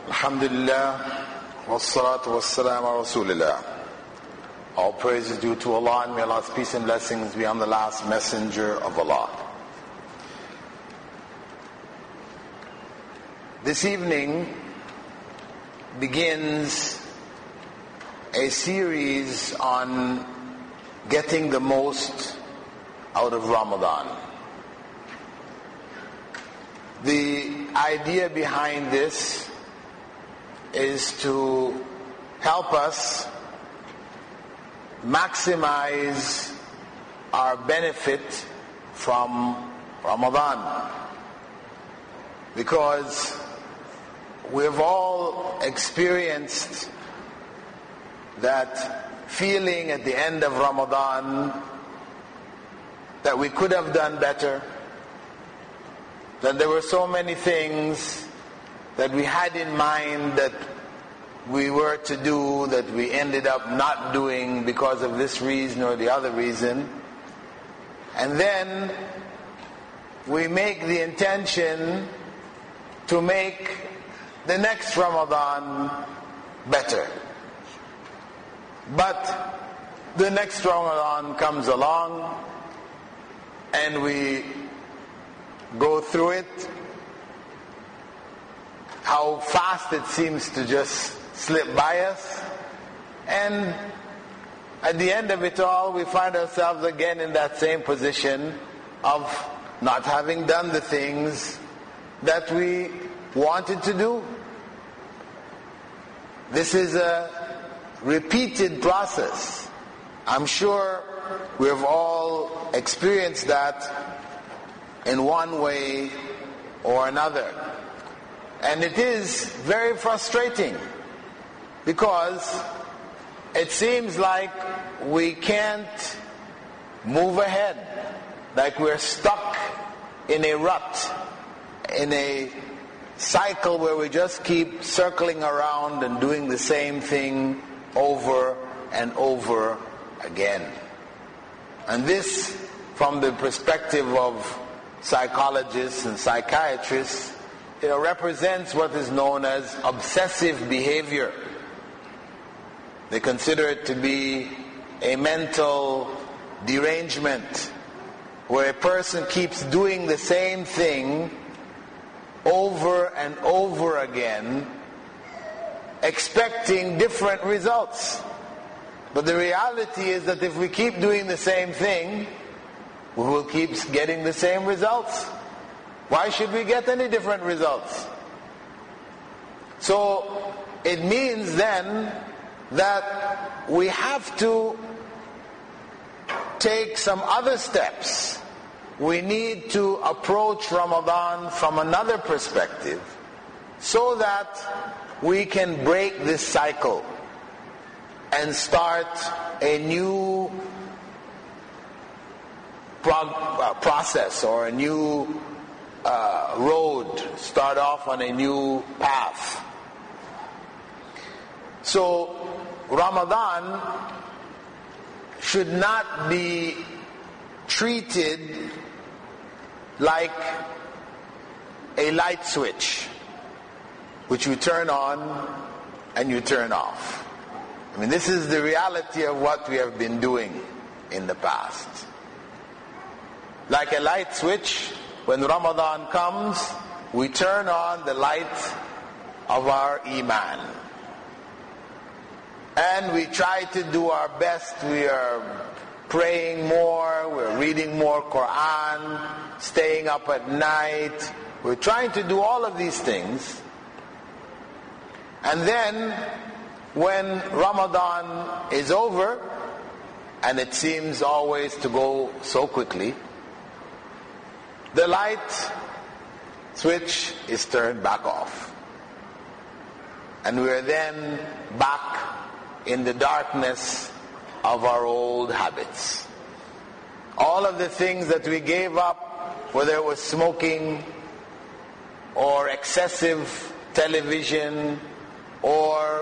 Alhamdulillah, wassalatu wassalamu ala Rasulillah. All praise is due to Allah, and may Allah's peace and blessings be on the last messenger of Allah. This evening begins a series on getting the most out of Ramadan. The idea behind this is to help us maximize our benefit from Ramadan, because we've all experienced that feeling at the end of Ramadan that we could have done better, that there were so many things that we had in mind that we were to do that we ended up not doing because of this reason or the other reason. And then we make the intention to make the next Ramadan better. But the next Ramadan comes along and we go through it. How fast it seems to just slip by us. And at the end of it all, we find ourselves again in that same position of not having done the things that we wanted to do. This is a repeated process. I'm sure we've all experienced that in one way or another. And it is very frustrating because it seems like we can't move ahead, like we're stuck in a rut, in a cycle where we just keep circling around and doing the same thing over and over again. And this, from the perspective of psychologists and psychiatrists, represents what is known as obsessive behavior. They consider it to be a mental derangement where a person keeps doing the same thing over and over again, expecting different results. But the reality is that if we keep doing the same thing, we will keep getting the same results. Why should we get any different results? So it means then that we have to take some other steps. We need to approach Ramadan from another perspective so that we can break this cycle and start a new process or a new road, start off on a new path. So Ramadan should not be treated like a light switch which you turn on and you turn off. I mean, this is the reality of what we have been doing in the past. Like a light switch, when Ramadan comes, we turn on the light of our Iman. And we try to do our best. We are praying more, we're reading more Quran, staying up at night. We're trying to do all of these things. And then, when Ramadan is over, and it seems always to go so quickly, the light switch is turned back off. And we're then back in the darkness of our old habits. All of the things that we gave up, whether it was smoking or excessive television or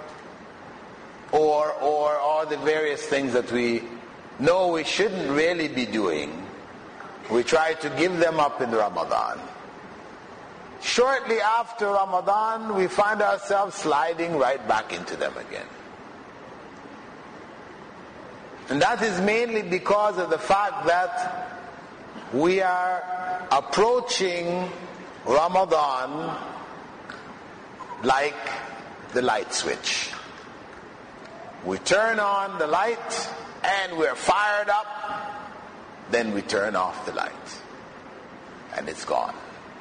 all the various things that we know we shouldn't really be doing, we try to give them up in Ramadan. shortly after Ramadan, we find ourselves sliding right back into them again. And that is mainly because of the fact that we are approaching Ramadan like the light switch. We turn on the light and we're fired up, then we turn off the light and it's gone.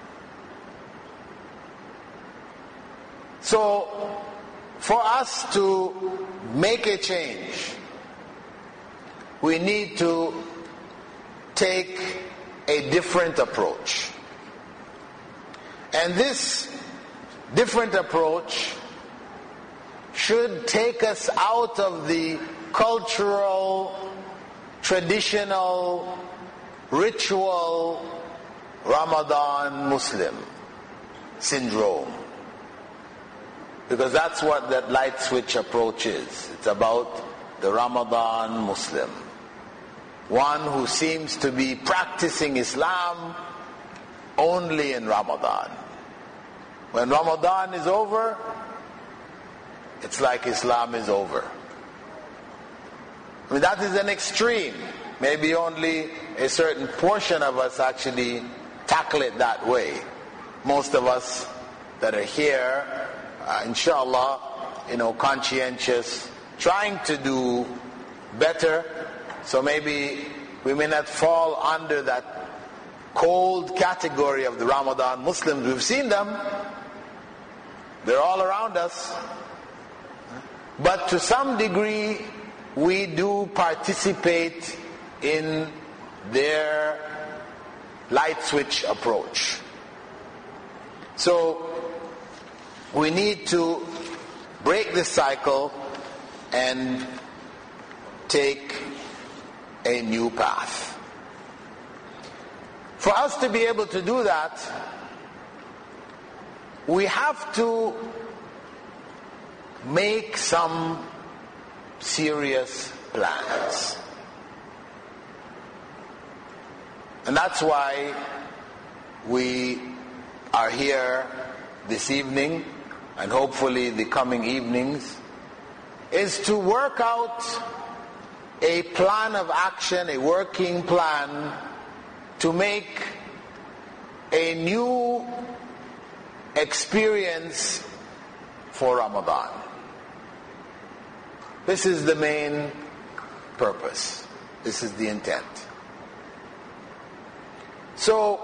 So for us to make a change, we need to take a different approach. And this different approach should take us out of the cultural, traditional, ritual Ramadan Muslim syndrome. Because that's what that light switch approach is. It's about the Ramadan Muslim. One who seems to be practicing Islam only in Ramadan. When Ramadan is over, it's like Islam is over. I mean, that is an extreme. Maybe only a certain portion of us actually tackle it that way. Most of us that are here, inshallah, conscientious, trying to do better. So maybe we may not fall under that cold category of the Ramadan Muslims. We've seen them. They're all around us. But to some degree, we do participate in their light switch approach. So we need to break this cycle and take a new path. For us to be able to do that, we have to make some serious plans. And that's why we are here this evening, and hopefully the coming evenings, is to work out a plan of action, a working plan to make a new experience for Ramadan. This is the main purpose. This is the intent. So,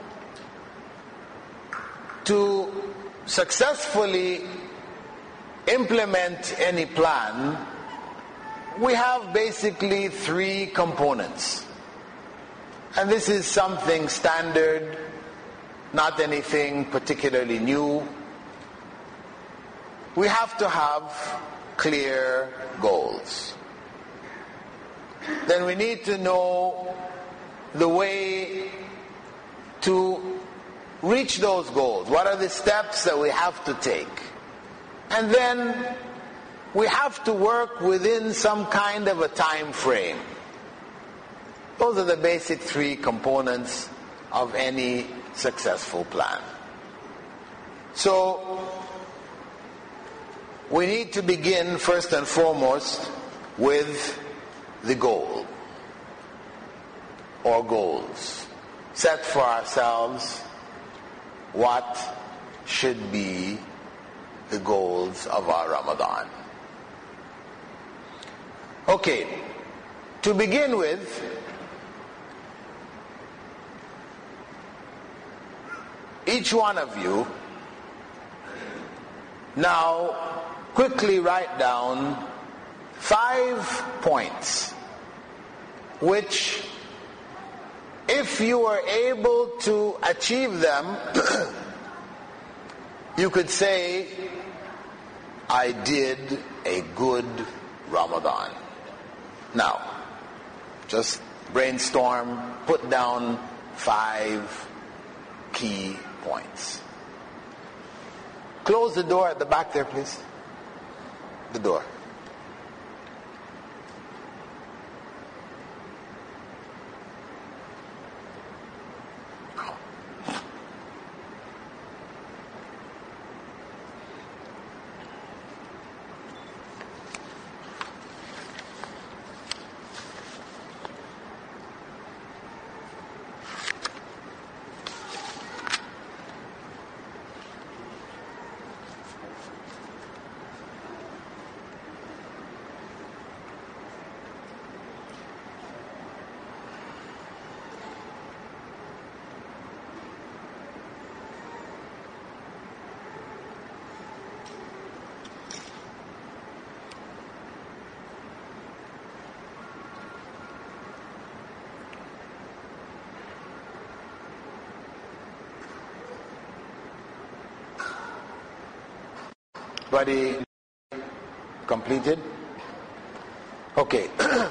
to successfully implement any plan, we have basically three components. And this is something standard, not anything particularly new. We have to have clear goals. Then we need to know the way to reach those goals. What are the steps that we have to take? And then we have to work within some kind of a time frame. Those are the basic three components of any successful plan. So we need to begin first and foremost with the goal or goals. Set for ourselves what should be the goals of our Ramadan. Okay, to begin with, each one of you now quickly write down 5 points which, if you were able to achieve them, you could say, I did a good Ramadan. Now, just brainstorm, put down 5 key points. Close the door at the back there, please. The door. Everybody completed? Okay. There is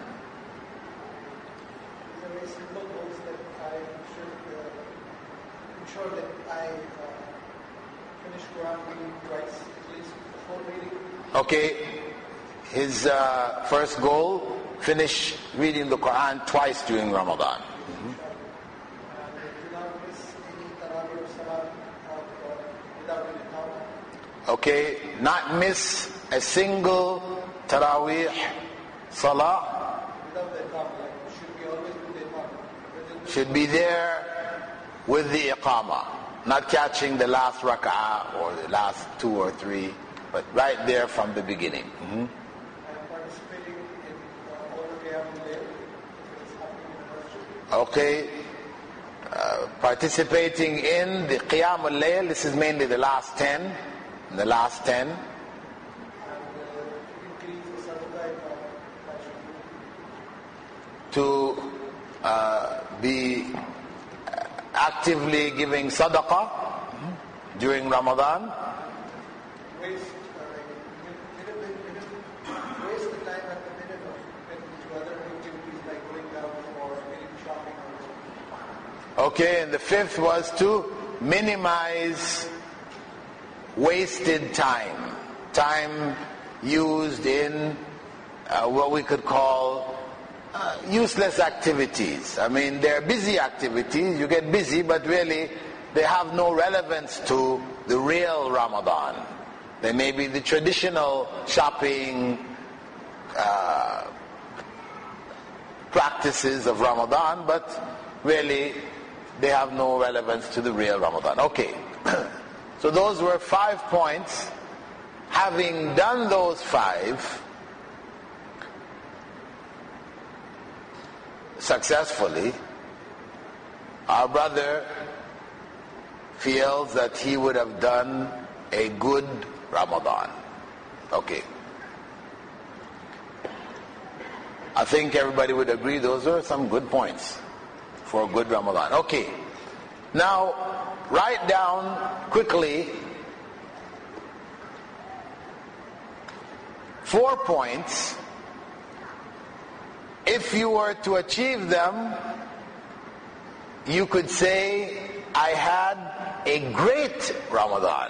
simple goals that I should ensure that I finish Quran reading twice, at least before reading. Okay. His first goal, finish reading the Quran twice during Ramadan. Do not miss any tarawih or salat without an iqamah. Okay, not miss a single Taraweeh Salah. Without the iqamah, like should be always with the iqamah. Should be there with the Iqamah. Not catching the last rak'ah or the last 2 or 3, but right there from the beginning. And participating in all the Qiyam al-Layl, if it is happening in the masjid. Okay, participating in the Qiyam al-Layl, this is mainly the last 10. The last 10. And increase the sadaqah To be actively giving sadaqah during Ramadan. waste waste the time at the minimum into other activities like going out or getting shopping or Okay, and the fifth was to minimize wasted time used in what we could call useless activities. I mean, they're busy activities, you get busy, but really they have no relevance to the real Ramadan. They may be the traditional shopping practices of Ramadan, but really they have no relevance to the real Ramadan. Okay. So those were 5 points. Having done those 5 successfully, our brother feels that he would have done a good Ramadan. Okay. I think everybody would agree those are some good points for a good Ramadan. Okay. Now, write down quickly 4 points. If you were to achieve them, you could say, I had a great Ramadan.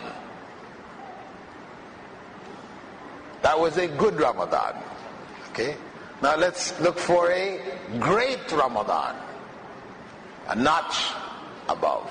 That was a good Ramadan. Okay? Now let's look for a great Ramadan. A notch above.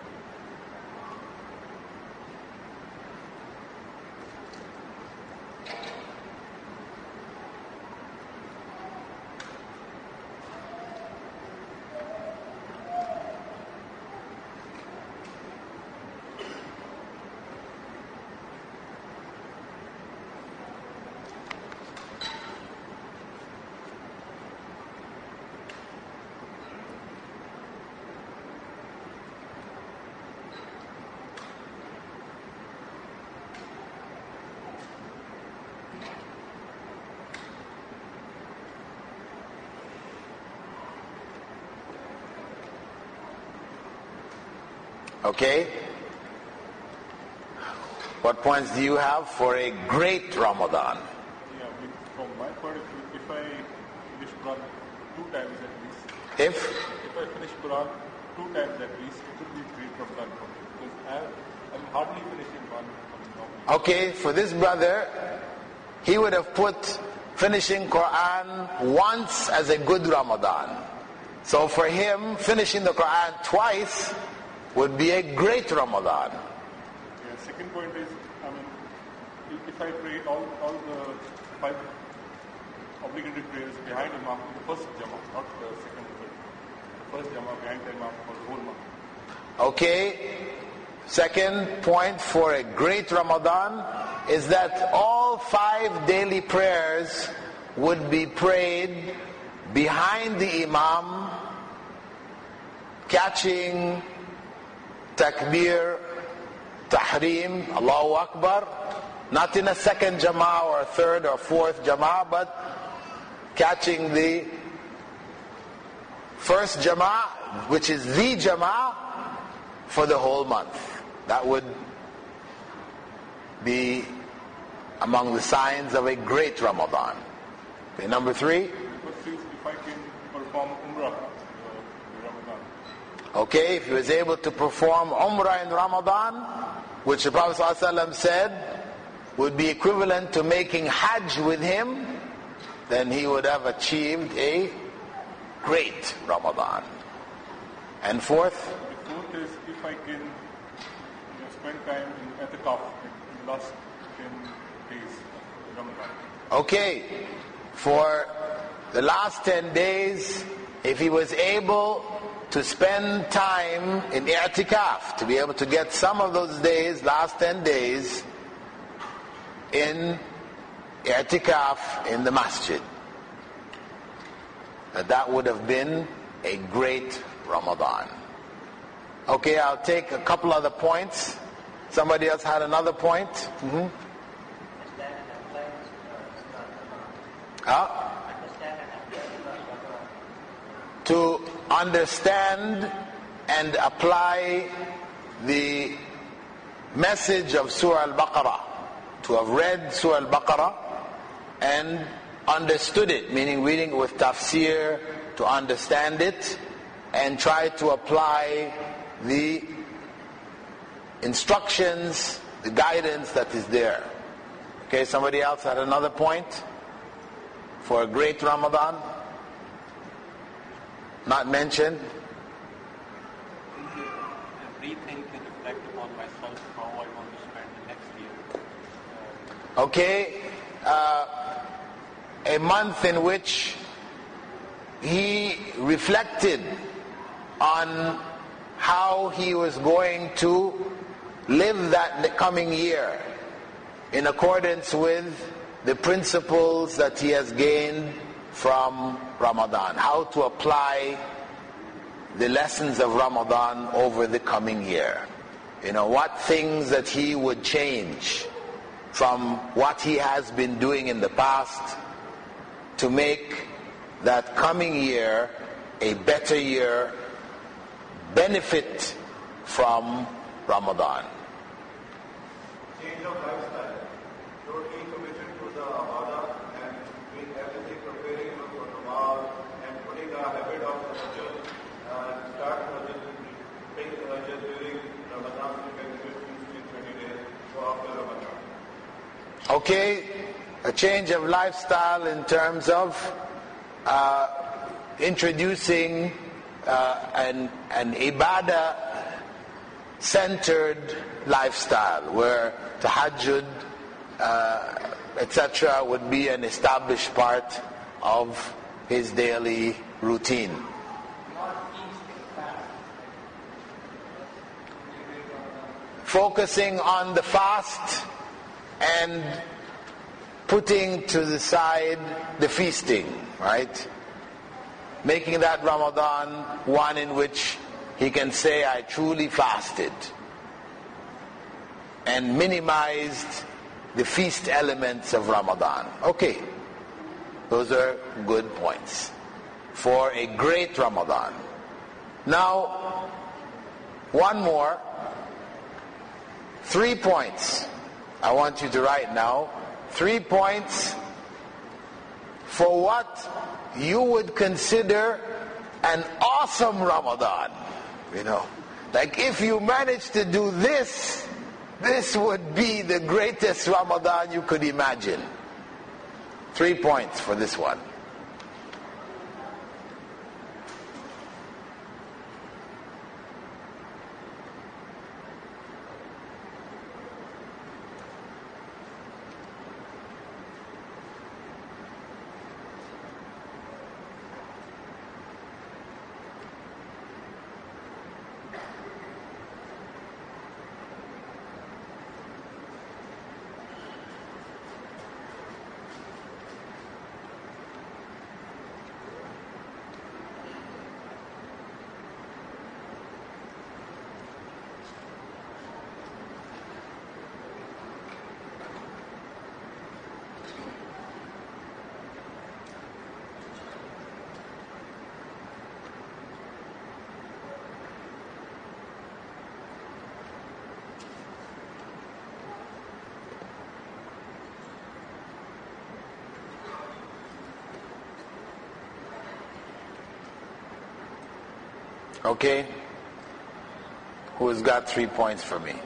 Okay? What points do you have for a great Ramadan? Yeah, from my point of view, if I finish Quran 2 times at least, If I finish Quran 2 times at least, it would be great Ramadan for me. Because I'm hardly finishing one normally. Okay, for this brother, he would have put finishing Quran once as a good Ramadan. So for him, finishing the Quran twice would be a great Ramadan. Yeah, second point is, if I pray all the 5 obligatory prayers behind Imam in the first Jama'ah, not the second or third. The first Jama'ah behind the Imam for the whole month. Okay, second point for a great Ramadan is that all 5 daily prayers would be prayed behind the Imam, catching Takbir, Tahrim, Allahu Akbar, not in a second Jama'ah or a third or fourth Jama'ah, but catching the first Jama'ah, which is the Jama'ah for the whole month. That would be among the signs of a great Ramadan. Okay, number 3. First is if I can perform Umrah in Ramadan. Okay, if he was able to perform Umrah in Ramadan, which the Prophet ﷺ said would be equivalent to making Hajj with him, then he would have achieved a great Ramadan. And 4th? The 4th is if I can spend time in I'tikaf in the last 10 days of Ramadan. Okay, for the last 10 days, if he was able to spend time in i'tikaf, to be able to get some of those days, last 10 days, in i'tikaf in the masjid, that would have been a great Ramadan. Okay, I'll take a couple other points. Somebody else had another point? Mm-hmm. To understand and apply the message of Surah Al-Baqarah, to have read Surah Al-Baqarah and understood it, meaning reading it with tafsir, to understand it and try to apply the instructions, the guidance that is there. Okay, somebody else had another point for a great Ramadan? Not mentioned? Rethink and reflect upon myself, how I want to spend the next year. Okay, a month in which he reflected on how he was going to live that coming year in accordance with the principles that he has gained from Ramadan, how to apply the lessons of Ramadan over the coming year. What things that he would change from what he has been doing in the past to make that coming year a better year, benefit from Ramadan. Change of lifestyle, totally committed to the ibadah and doing everything, preparing for Nawaz and putting a habit of Hajj, start Hajj, take Hajj during Ramadan, you can do it 20 days, so after Ramadan. Okay, a change of lifestyle in terms of introducing an ibadah centered lifestyle where tahajjud, etc. would be an established part of his daily routine. Focusing on the fast and putting to the side the feasting, right? Making that Ramadan one in which he can say, I truly fasted, and minimized the feast elements of Ramadan. Okay, those are good points for a great Ramadan. Now, one more, 3 points I want you to write now. 3 points for what you would consider an awesome Ramadan. Like if you manage to do this, this would be the greatest Ramadan you could imagine. 3 points for this one. Okay? Who has got 3 points for me?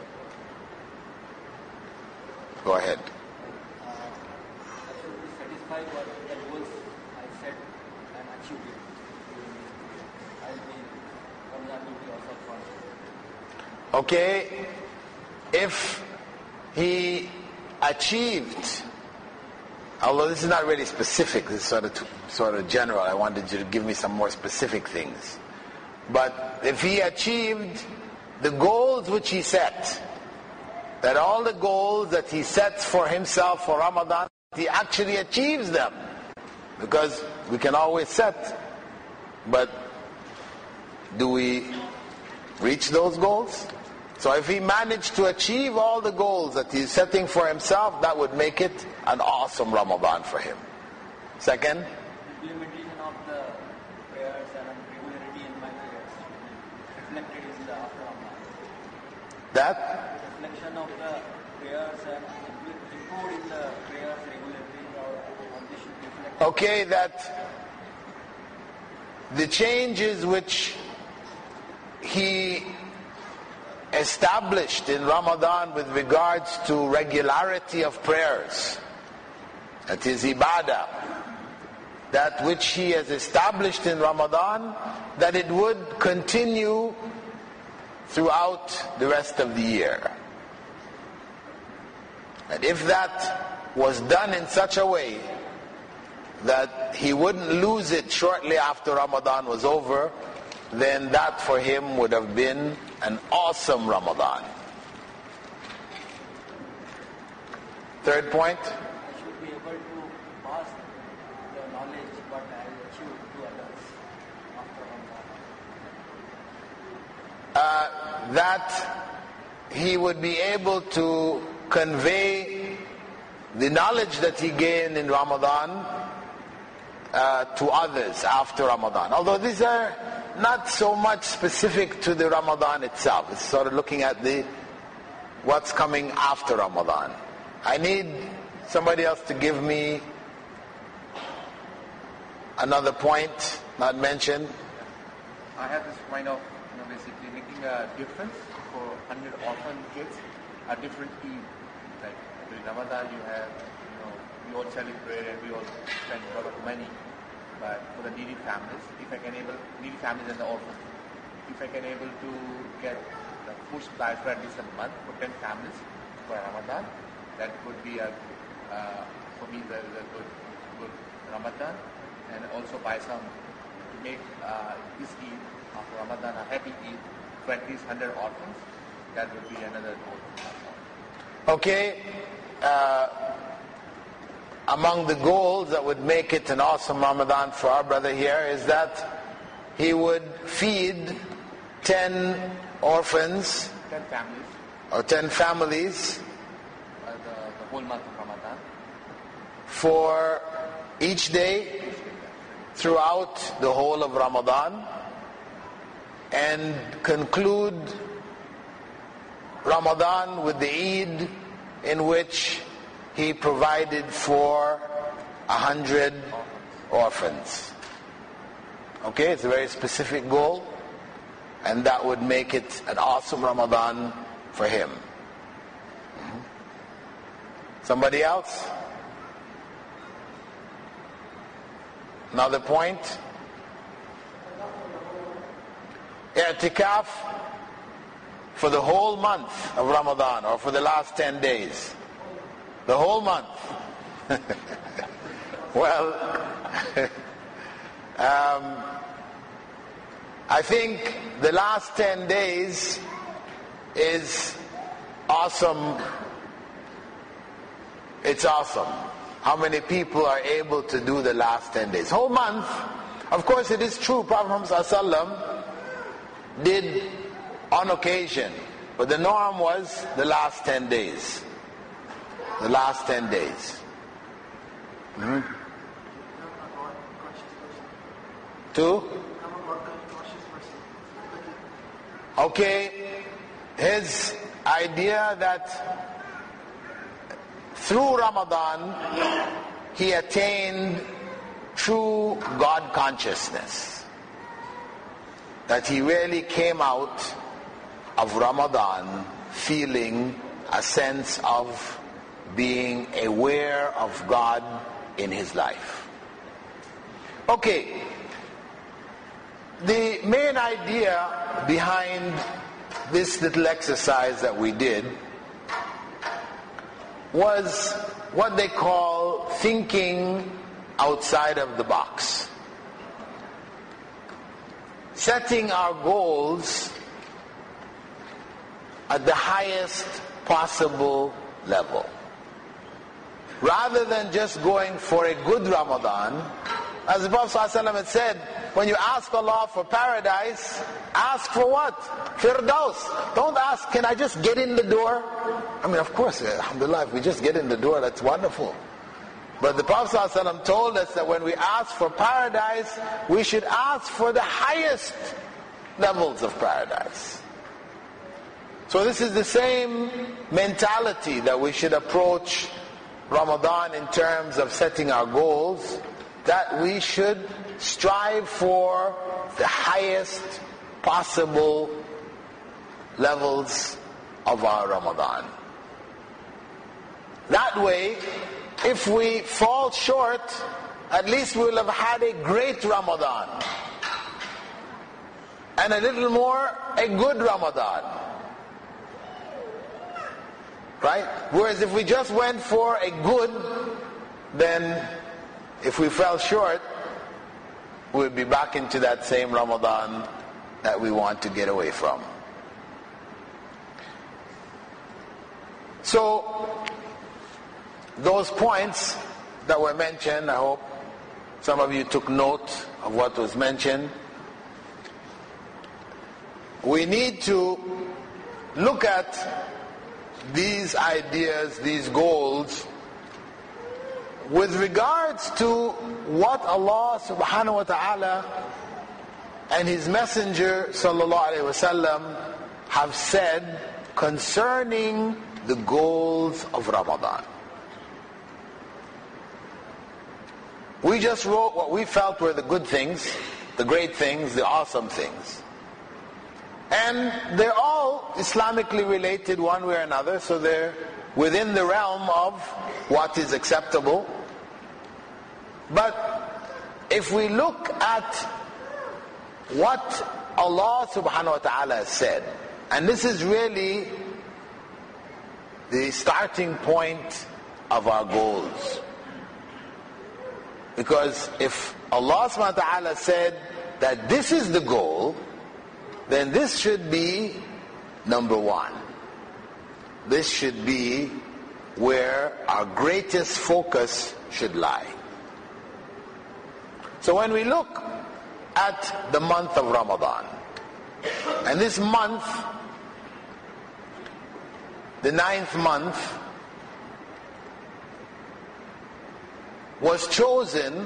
Go ahead. I should be satisfied with the goals I set and achieved it. I'll be Ramadan will be also fun. Okay? If he achieved, although this is not really specific, this is sort of general, I wanted you to give me some more specific things. But if he achieved the goals which he set, that all the goals that he sets for himself for Ramadan, he actually achieves them. Because we can always set, but do we reach those goals? So if he managed to achieve all the goals that he's setting for himself, that would make it an awesome Ramadan for him. Second, Implementation of the prayers and regularity in my prayers reflected in the after Ramadan. that Reflection of the prayers and improved in the prayers regularity or this should reflect. okay, that the changes which he established in Ramadan with regards to regularity of prayers, that is ibadah, that which he has established in Ramadan, that it would continue throughout the rest of the year. And if that was done in such a way that he wouldn't lose it shortly after Ramadan was over, then that for him would have been an awesome Ramadan. Third point, I should be able to pass the knowledge what I achieved to others after Ramadan. that he would be able to convey the knowledge that he gained in Ramadan to others after Ramadan. Although these are not so much specific to the Ramadan itself. It's sort of looking at what's coming after Ramadan. I need somebody else to give me another point not mentioned. I have this point of basically making a difference for 100 orphan kids, a different Eid. Like during Ramadan, you have, we all celebrate and we all spend a lot of money. But for the needy families, needy families and the orphans, if I can able to get the food supplies for at least a month for 10 families for Ramadan, that would be for me the good Ramadan, and also buy some to make this Eid after Ramadan a happy Eid for at least 100 orphans. That would be another goal. Okay. Among the goals that would make it an awesome Ramadan for our brother here is that he would feed 10 orphans 10 families or 10 families the whole month of Ramadan. for each day throughout the whole of Ramadan, and conclude Ramadan with the Eid in which he provided for 100 orphans. Okay, it's a very specific goal, and that would make it an awesome Ramadan for him. Somebody else? Another point? I'tikaf for the whole month of Ramadan, or for the last 10 days. The whole month. Well, I think the last 10 days is awesome. It's awesome. How many people are able to do the last 10 days? Whole month, of course it is true, Prophet ﷺ did on occasion, but the norm was the last 10 days. The last 10 days. Two? Okay, his idea that through Ramadan he attained true God consciousness. that he really came out of Ramadan feeling a sense of being aware of God in his life. Okay, the main idea behind this little exercise that we did was what they call thinking outside of the box. Setting our goals at the highest possible level. Rather than just going for a good Ramadan, as the Prophet ﷺ had said, when you ask Allah for paradise, ask for what? Firdaus. Don't ask, can I just get in the door? I mean, of course, alhamdulillah, if we just get in the door, that's wonderful. But the Prophet ﷺ told us that when we ask for paradise, we should ask for the highest levels of paradise. So this is the same mentality that we should approach Ramadan in terms of setting our goals, that we should strive for the highest possible levels of our Ramadan. That way, if we fall short, at least we'll have had a great Ramadan. And a little more, a good Ramadan. Right? Whereas if we just went for a good, then if we fell short, we'll be back into that same Ramadan that we want to get away from. So, those points that were mentioned, I hope some of you took note of what was mentioned. We need to look at these ideas, these goals, with regards to what Allah subhanahu wa ta'ala and His Messenger sallallahu alayhi wa sallam have said concerning the goals of Ramadan. We just wrote what we felt were the good things, the great things, the awesome things. And they're all Islamically related one way or another, so they're within the realm of what is acceptable. But if we look at what Allah subhanahu wa ta'ala has said, and this is really the starting point of our goals. Because if Allah subhanahu wa ta'ala said that this is the goal, then this should be number one. This should be where our greatest focus should lie. So when we look at the month of Ramadan, and this month, the 9th month, was chosen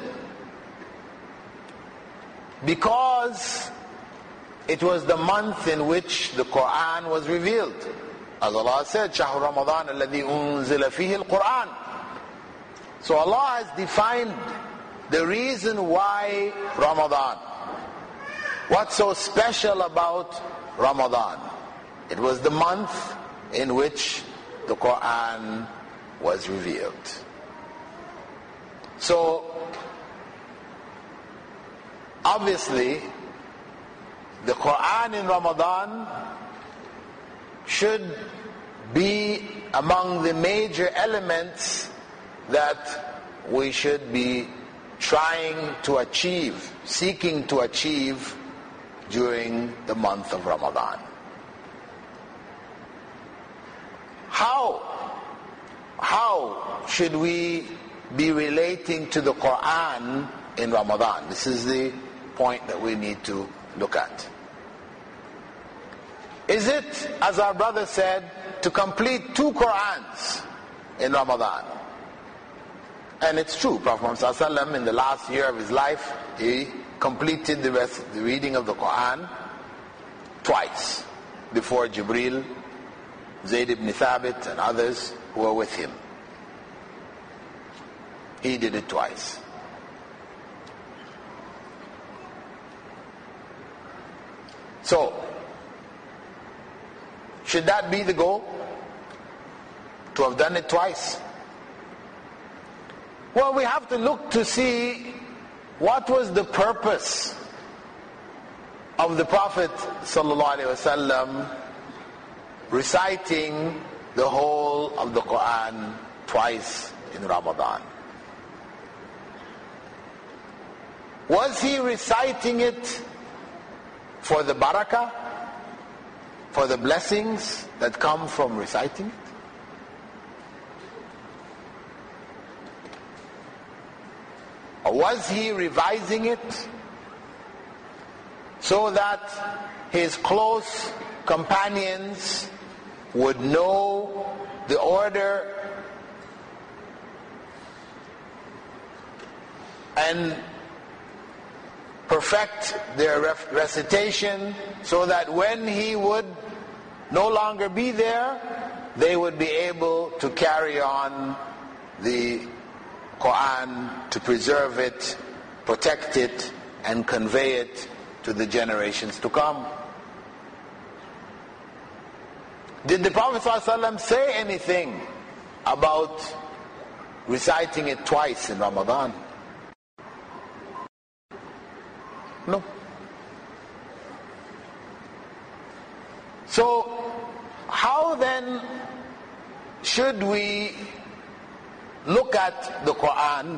because it was the month in which the Quran was revealed. As Allah said, شَهْرُ رَمَضَانَ الَّذِي أُنزِلَ فِيهِ الْقُرْآنِ. So Allah has defined the reason why Ramadan. What's so special about Ramadan? It was the month in which the Quran was revealed. So, obviously, the Quran in Ramadan should be among the major elements that we should be trying to achieve, seeking to achieve during the month of Ramadan. How should we be relating to the Quran in Ramadan? This is the point that we need to look at. Is it, as our brother said, to complete 2 Qurans in Ramadan? And it's true, Prophet ﷺ in the last year of his life, he completed the reading of the Quran twice before Jibreel, Zayd ibn Thabit and others who were with him. He did it twice. So, should that be the goal? To have done it twice? Well, we have to look to see what was the purpose of the Prophet ﷺ reciting the whole of the Quran twice in Ramadan. Was he reciting it for the barakah, for the blessings that come from reciting it? Or was he revising it so that his close companions would know the order and perfect their recitation, so that when he would no longer be there, they would be able to carry on the Quran, to preserve it, protect it, and convey it to the generations to come? Did the Prophet ﷺ say anything about reciting it twice in Ramadan? No. So, how then should we look at the Quran?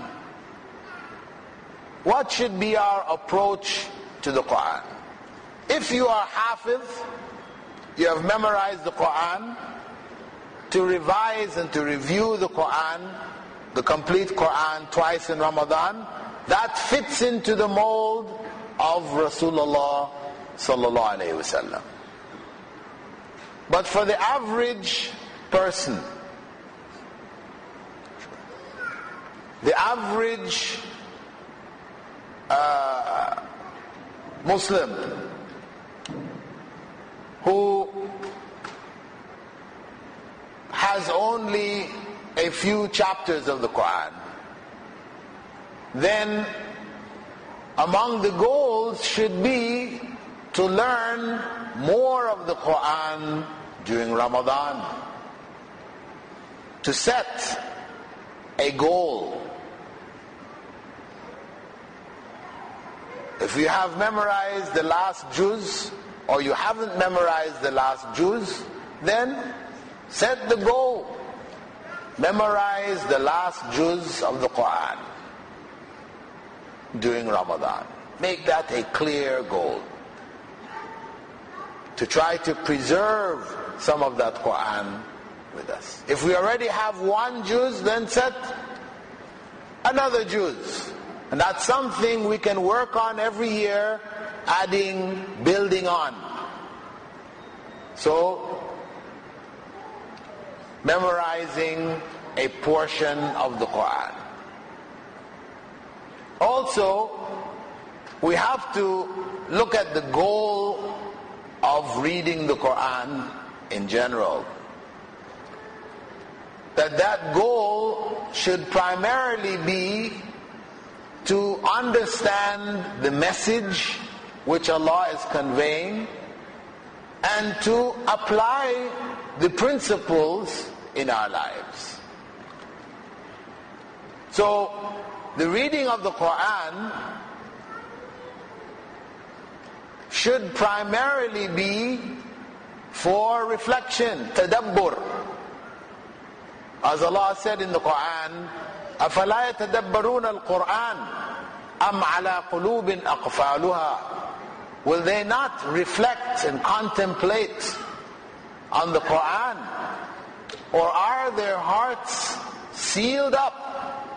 What should be our approach to the Quran? If you are Hafiz, you have memorized the Quran, to revise and to review the Quran, the complete Quran twice in Ramadan, that fits into the mold of Rasulullah sallallahu alaihi wasallam. But for the average person, the average Muslim who has only a few chapters of the Quran, then among the goals should be to learn more of the Quran during Ramadan. To set a goal. If you have memorized the last juz, or you haven't memorized the last juz, then set the goal. Memorize the last juz of the Quran during Ramadan. Make that a clear goal. To try to preserve some of that Quran with us. If we already have one juz, then set another juz. And that's something we can work on every year, adding, building on. So, memorizing a portion of the Quran. Also, we have to look at the goal of reading the Quran in general. That goal should primarily be to understand the message which Allah is conveying and to apply the principles in our lives. So, the reading of the Quran should primarily be for reflection, tadabbur. As Allah said in the Quran, أَفَلَا يَتَدَبَّرُونَ الْقُرْآنَ أَمْ عَلَى قُلُوبٍ أَقْفَالُهَا. Will they not reflect and contemplate on the Quran? Or are their hearts sealed up?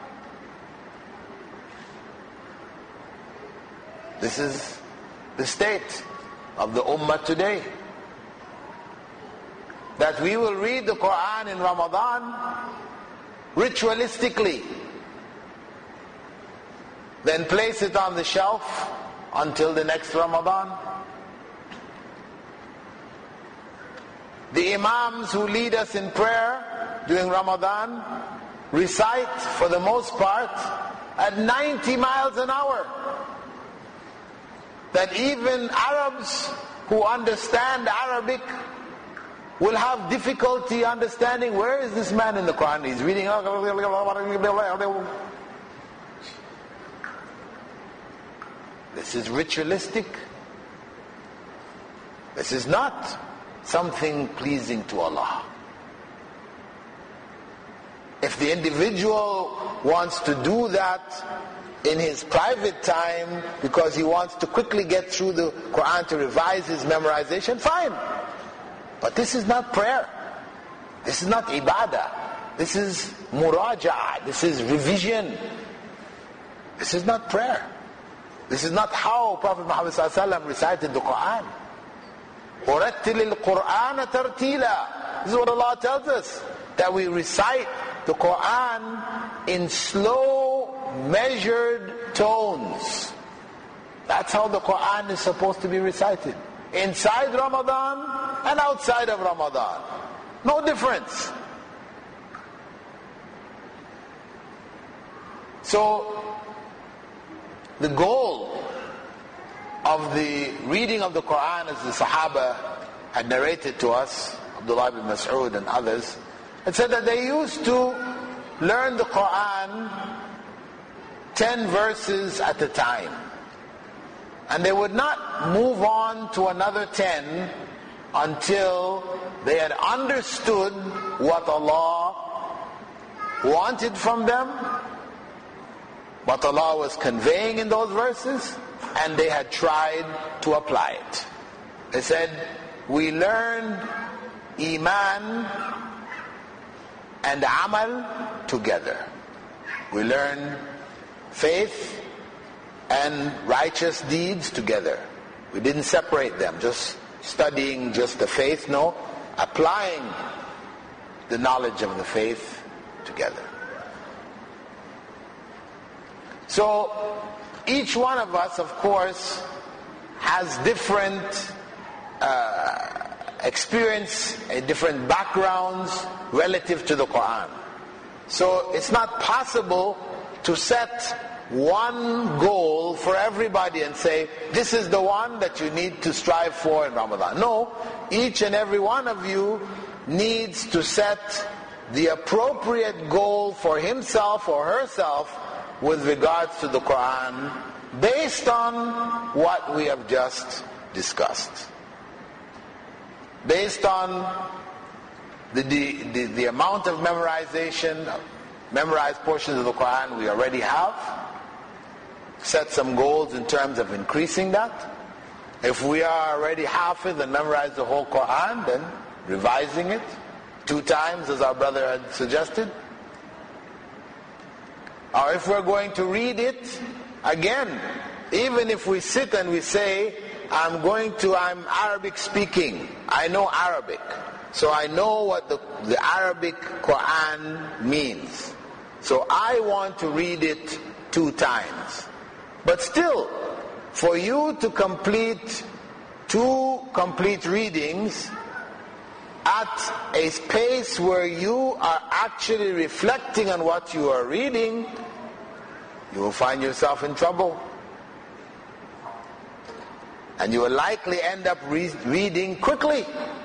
This is the state of the Ummah today. That we will read the Quran in Ramadan ritualistically, then place it on the shelf until the next Ramadan. The Imams who lead us in prayer during Ramadan recite, for the most part, at 90 miles an hour. That even Arabs who understand Arabic will have difficulty understanding where is this man in the Quran. He's reading. This is ritualistic. This is not something pleasing to Allah. If the individual wants to do that in his private time because he wants to quickly get through the Quran to revise his memorization, fine. But this is not prayer. This is not ibadah. This is muraja'ah. This is revision. This is not prayer. This is not how Prophet Muhammad ﷺ recited the Quran. وَرَتِّلِ الْقُرْآنَ تَرْتِيلًا. This is what Allah tells us, that we recite the Quran in slow, measured tones. That's how the Quran is supposed to be recited. Inside Ramadan and outside of Ramadan. No difference. So, the goal of the reading of the Quran, as the Sahaba had narrated to us, Abdullah ibn Mas'ud and others, it said that they used to learn the Quran 10 verses at a time. And they would not move on to another 10 until they had understood what Allah wanted from them, what Allah was conveying in those verses, and they had tried to apply it. They said, we learned Iman and Amal together. We learn faith and righteous deeds together. We didn't separate them, just studying just the faith, no, applying the knowledge of the faith together. So each one of us, of course, has different experience, different backgrounds relative to the Quran. So it's not possible to set one goal for everybody and say, this is the one that you need to strive for in Ramadan. No, each and every one of you needs to set the appropriate goal for himself or herself with regards to the Quran based on what we have just discussed. Based on the amount of memorization, memorized portions of the Quran we already have, set some goals in terms of increasing that. If we are already hafiz and memorize the whole Quran, then revising it 2 times as our brother had suggested. Or if we're going to read it, again, even if we sit and we say, I'm Arabic speaking, I know Arabic, so I know what the Arabic Quran means. So I want to read it 2 times. But still, for you to complete 2 complete readings at a pace where you are actually reflecting on what you are reading, you will find yourself in trouble. And you will likely end up reading quickly.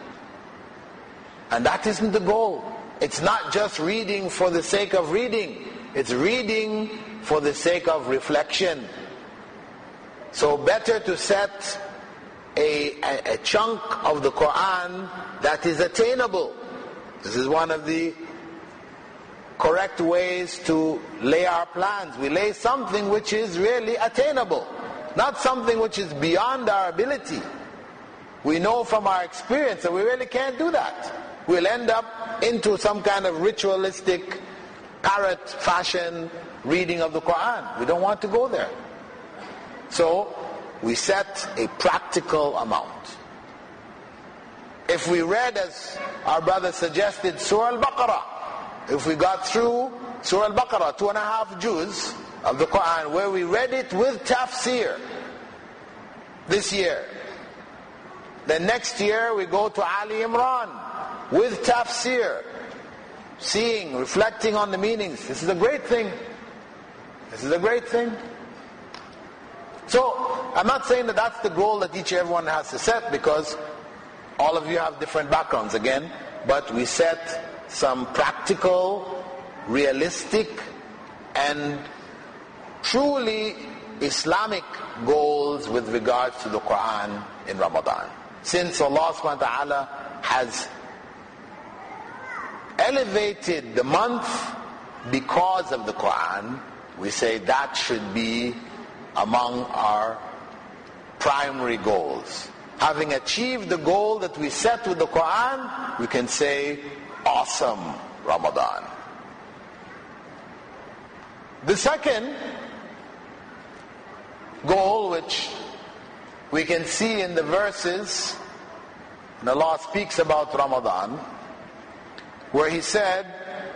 And that isn't the goal. It's not just reading for the sake of reading. It's reading for the sake of reflection. So better to set a chunk of the Quran that is attainable. This is one of the correct ways to lay our plans. We lay something which is really attainable, not something which is beyond our ability. We know from our experience that we really can't do that. We'll end up into some kind of ritualistic, parrot fashion reading of the Quran. We don't want to go there. So we set a practical amount. If we read, as our brother suggested, Surah Al-Baqarah, if we got through Surah Al-Baqarah, 2.5 juz of the Quran, where we read it with tafsir this year, then next year we go to Ali Imran with tafsir, seeing, reflecting on the meanings. This is a great thing. This is a great thing. So I'm not saying that that's the goal that each and everyone has to set, because all of you have different backgrounds again, but we set some practical, realistic, and truly Islamic goals with regards to the Quran in Ramadan. Since Allah subhanahu wa ta'ala has elevated the month because of the Quran, we say that should be among our primary goals. Having achieved the goal that we set with the Quran, we can say, awesome Ramadan. The second goal, which we can see in the verses, when Allah speaks about Ramadan, where He said,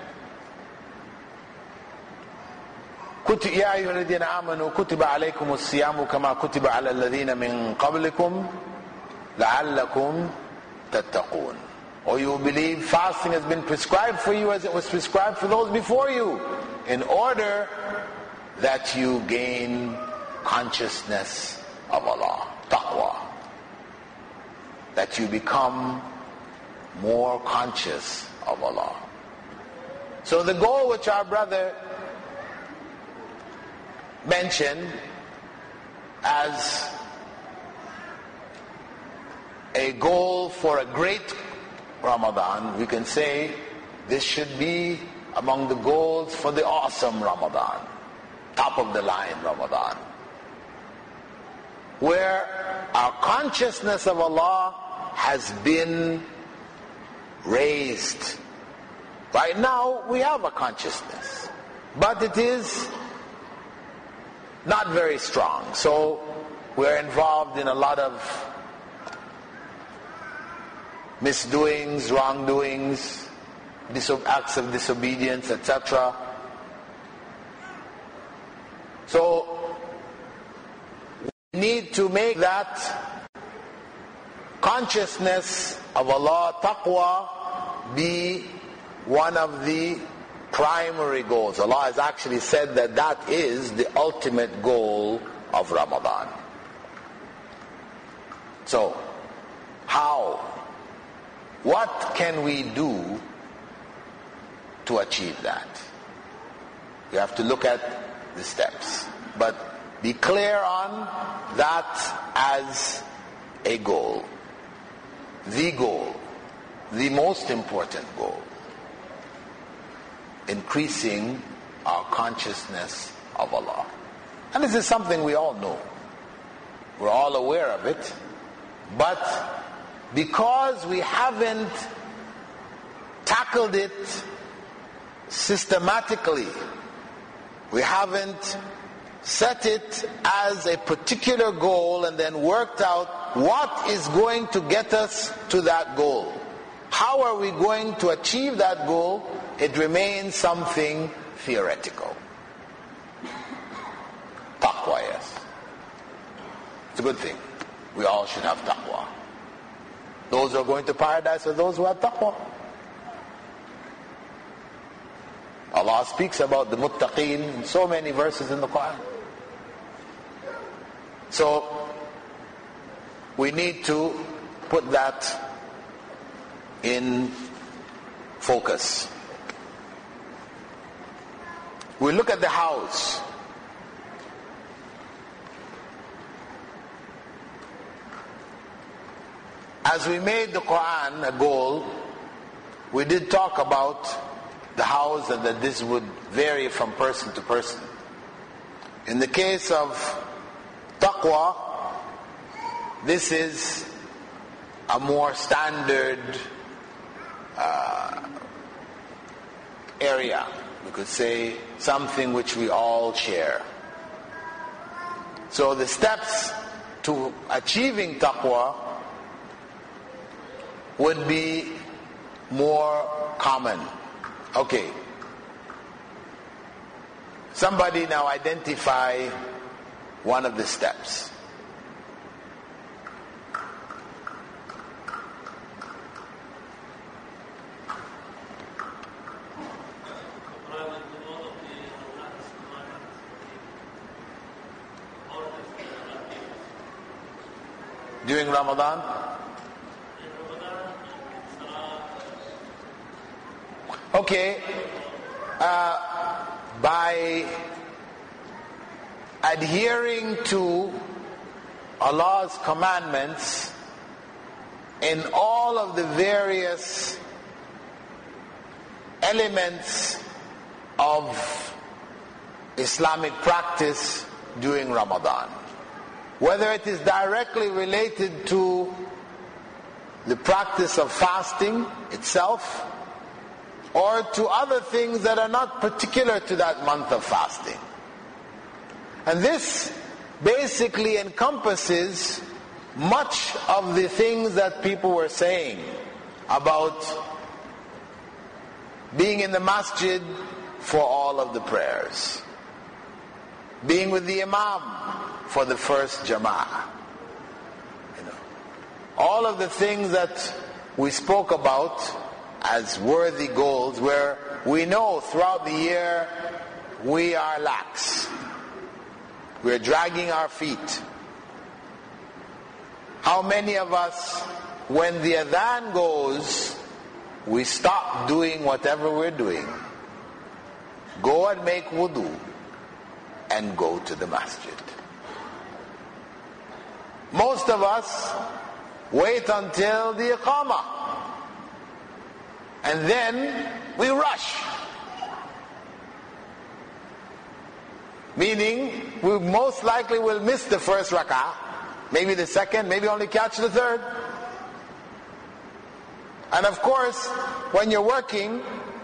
يا أيها الذين آمنوا كتب عليكم الصيام كما كتب على الذين من قبلكم لعلكم تتقون. Or you believe fasting has been prescribed for you as it was prescribed for those before you, in order that you gain consciousness of Allah, taqwa, that you become more conscious of Allah. So the goal which our brother mentioned as a goal for a great Ramadan, we can say this should be among the goals for the awesome Ramadan, top of the line Ramadan, where our consciousness of Allah has been raised. Right now we have a consciousness, but it is not very strong. So we're involved in a lot of misdoings, wrongdoings, acts of disobedience, etc. So we need to make that consciousness of Allah, taqwa, be one of the primary goals. Allah has actually said that that is the ultimate goal of Ramadan. So, how? What can we do to achieve that? We have to look at the steps, but be clear on that as a goal, the most important goal. Increasing our consciousness of Allah. And this is something we all know. We're all aware of it. But because we haven't tackled it systematically, we haven't set it as a particular goal and then worked out what is going to get us to that goal. How are we going to achieve that goal? It remains something theoretical. Taqwa, yes. It's a good thing. We all should have taqwa. Those who are going to paradise are those who have taqwa. Allah speaks about the muttaqeen in so many verses in the Quran. So we need to put that in focus. We look at the house. As we made the Quran a goal, we did talk about the house and that this would vary from person to person. In the case of taqwa, this is a more standard area. We could say something which we all share. So the steps to achieving taqwa would be more common. Okay. Somebody now identify one of the steps. during Ramadan? Okay, by adhering to Allah's commandments in all of the various elements of Islamic practice during Ramadan, whether it is directly related to the practice of fasting itself or to other things that are not particular to that month of fasting. And this basically encompasses much of the things that people were saying about being in the masjid for all of the prayers, being with the imam for the first jama'ah. All of the things that we spoke about as worthy goals, where we know throughout the year we are lax. We're dragging our feet. How many of us, when the adhan goes, we stop doing whatever we're doing, go and make wudu, and go to the masjid? Most of us wait until the iqamah, and then we rush. Meaning, we most likely will miss the first rak'ah, maybe the second, maybe only catch the third. And of course, when you're working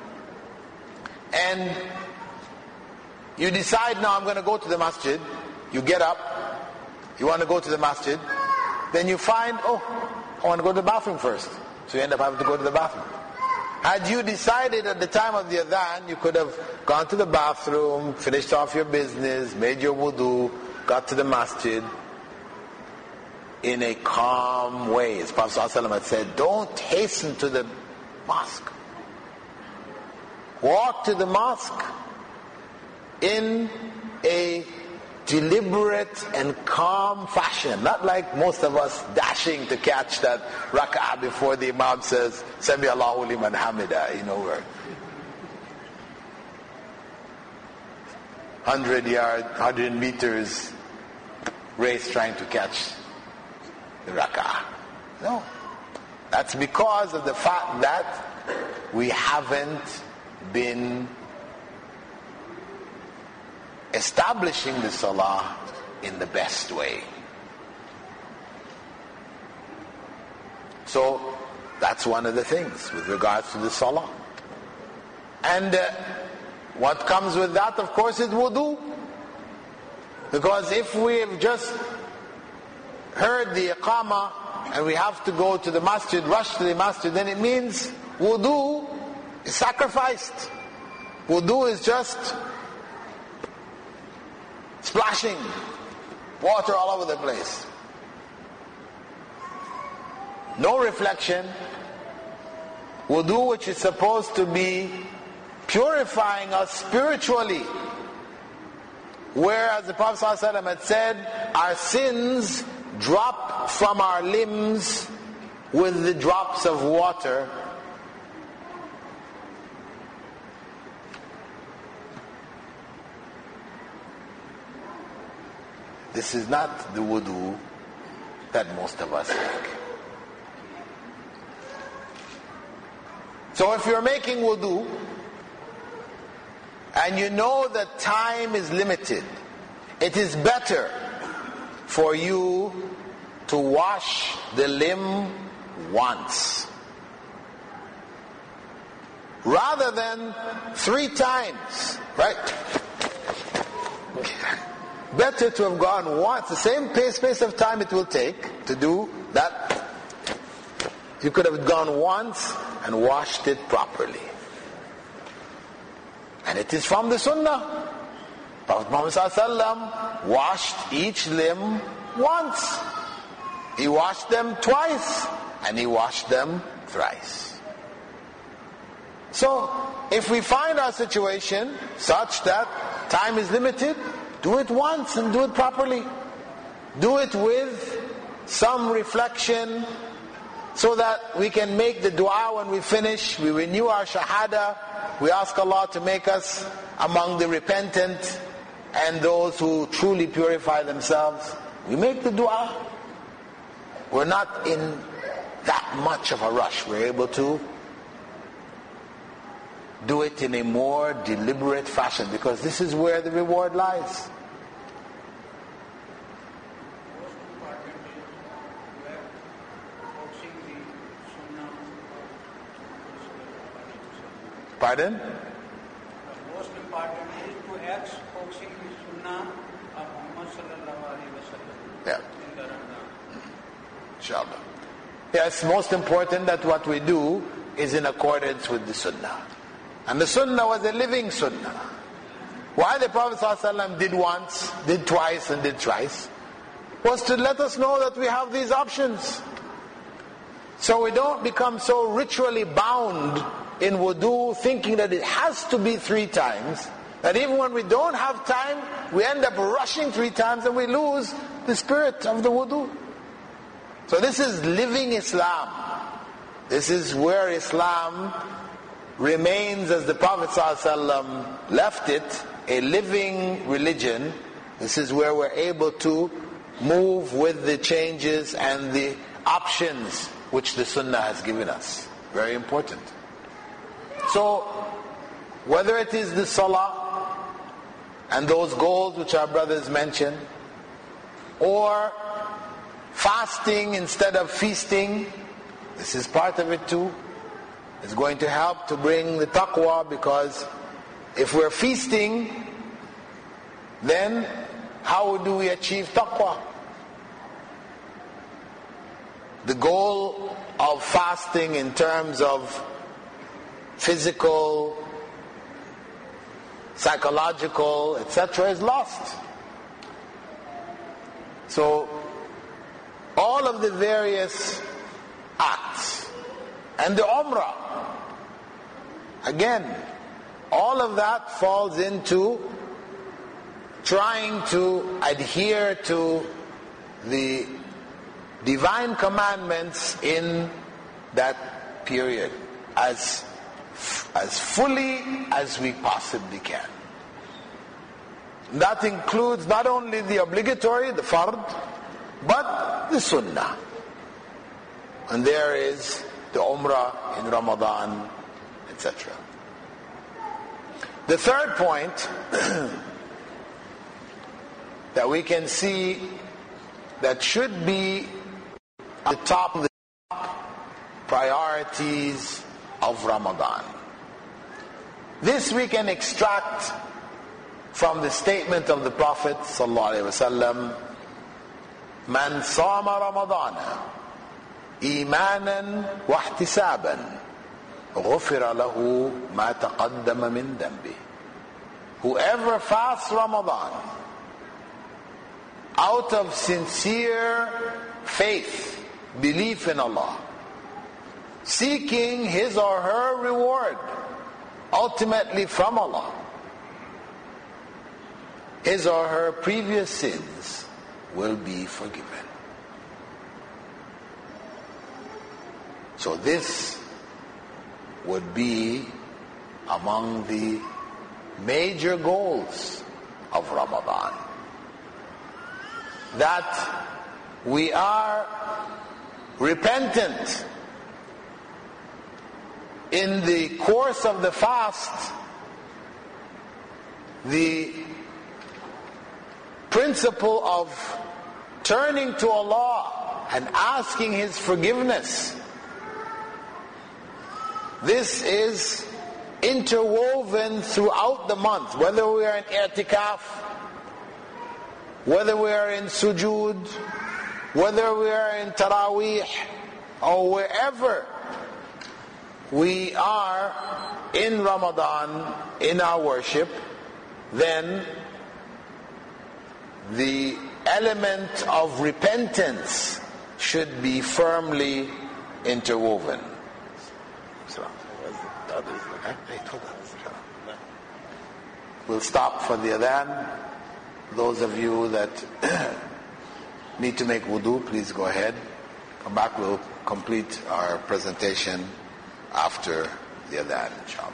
and you decide, now I'm going to go to the masjid, you get up, you want to go to the masjid, then you find, oh, I want to go to the bathroom first. So you end up having to go to the bathroom. Had you decided at the time of the adhan, you could have gone to the bathroom, finished off your business, made your wudu, got to the masjid in a calm way. As Prophet ﷺ had said, don't hasten to the mosque. Walk to the mosque in a deliberate and calm fashion, not like most of us dashing to catch that rak'ah before the imam says Sami Allahu liman hamida, we're 100 meters race trying to catch the rak'ah. No, that's because of the fact that we haven't been establishing the salah in the best way. So that's one of the things with regards to the salah. And what comes with that, of course, is wudu. Because if we've just heard the iqamah and we have to go to the masjid, rush to the masjid, then it means wudu is sacrificed. Wudu is just splashing water all over the place. No reflection. Wudu, which is supposed to be purifying us spiritually. Whereas the Prophet ﷺ had said, our sins drop from our limbs with the drops of water. This is not the wudu that most of us make. So if you're making wudu and you know that time is limited, it is better for you to wash the limb once rather than 3 times, right? Better to have gone once, the same space of time it will take to do that. You could have gone once and washed it properly. And it is from the Sunnah. Prophet Muhammad ﷺ washed each limb once. He washed them twice, and he washed them thrice. So, if we find our situation such that time is limited, do it once and do it properly. Do it with some reflection, so that we can make the dua when we finish. We renew our shahada. We ask Allah to make us among the repentant and those who truly purify themselves. We make the dua. We're not in that much of a rush. We're able to do it in a more deliberate fashion, because this is where the reward lies. Pardon? The most important is to act focusing the Sunnah of Muhammad sallallahu alaihi wasallam. Yeah. In the Ramadan. Inshallah. Yes, most important that what we do is in accordance with the Sunnah. And the Sunnah was a living Sunnah. Why the Prophet ﷺ did once, did twice, and did thrice, was to let us know that we have these options. So we don't become so ritually bound in wudu, thinking that it has to be 3 times, that even when we don't have time, we end up rushing 3 times and we lose the spirit of the wudu. So this is living Islam. This is where Islam remains as the Prophet ﷺ left it, a living religion. This is where we're able to move with the changes and the options which the Sunnah has given us. Very important. So, whether it is the Salah and those goals which our brothers mentioned, or fasting instead of feasting, this is part of it too. It's going to help to bring the taqwa, because if we're feasting, then how do we achieve taqwa? The goal of fasting in terms of physical, psychological, etc. is lost. So all of the various acts and the umrah, again, all of that falls into trying to adhere to the divine commandments in that period as fully as we possibly can. That includes not only the obligatory, the fard, but the sunnah. And there is the umrah in Ramadan, etc. The third point that we can see that should be at the top of the priorities of Ramadan. This we can extract from the statement of the Prophet ﷺ, Man sama Ramadana imanan wa ihtisaban ghufira lahu ma taqaddama min dhanbi. Whoever fasts Ramadan out of sincere faith, belief in Allah, seeking his or her reward ultimately from Allah, his or her previous sins will be forgiven. So this would be among the major goals of Ramadan, that we are repentant in the course of the fast. The principle of turning to Allah and asking His forgiveness, this is interwoven throughout the month, whether we are in i'tikaf, whether we are in sujood, whether we are in taraweeh, or wherever we are in Ramadan in our worship, then the element of repentance should be firmly interwoven. We'll stop for the adhan. Those of you that need to make wudu, please go ahead. Come back, we'll complete our presentation after the adhan, inshallah.